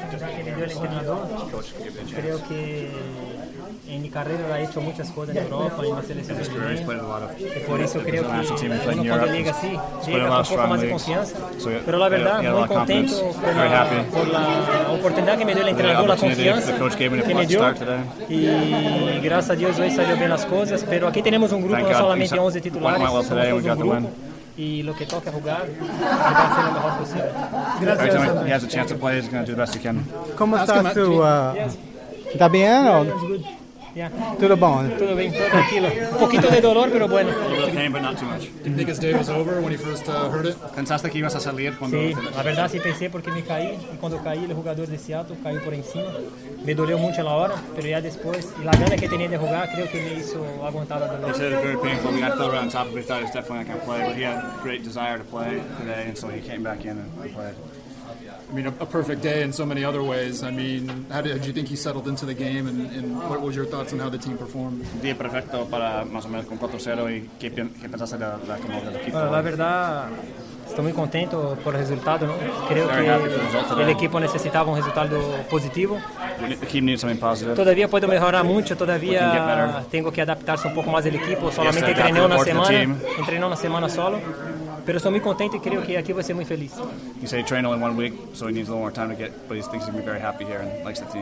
que me dio el entrenador, creo que en mi carrera lo ha hecho muchas cosas en Europa, en la selección brasileña, y por eso creo que uno cuando llega así, llega con un poco más de confianza, pero la verdad, muy contento por la oportunidad que me dio el entrenador, la confianza que me dio, y gracias a Dios hoy salió bien las cosas, pero aquí tenemos un grupo, no solamente 11 titulares, somos todos un grupo, y lo que toca jugar, va a ser lo mejor posible. Gracias. Every time he has a chance to play, he's going to do the best he can. ¿Cómo estás tú? ¿Está bien o...? Yeah. Tudo bom? Todo bien, todo tranquilo. Un poquito de dolor, pero bueno. A little pain, but not too much. Did you think his day was over when he first heard it? Pensaste que ibas a salir cuando... Sí, la verdad sí pensé porque me caí, y cuando caí el jugador de Seattle cayó por encima. Me dolió mucho a la hora, pero ya después, y la gana que tenía de jugar, creo que me hizo aguantar la He dolor. said it was very painful. I mean, I fell right on top of it. He thought he was definitely not going to play, but he had great desire to play today, and so he came back in and played. I mean, a perfect day in so many other ways. I mean, how did you think he settled into the game, and what was your thoughts on how the team performed? Un día perfecto para más o menos con 4-0 y ¿qué pensaste como del equipo? Bueno, la verdad, estoy muy contento por el resultado, ¿no? Creo que el equipo necesitaba un resultado positivo. The team needs something positive. Todavía puedo mejorar mucho, todavía tengo que adaptarse un poco más al equipo. Solamente Yes, entrené una semana solo, pero estoy muy contento y creo que aquí voy a ser muy feliz. He said he trained only 1 week, so he needs a little more time to get, but he thinks he's going to be very happy here and likes the team.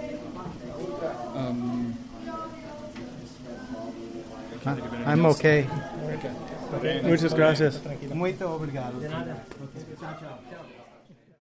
I'm okay. Okay. Muchas gracias. Muito obrigado. De nada. Chao, chao.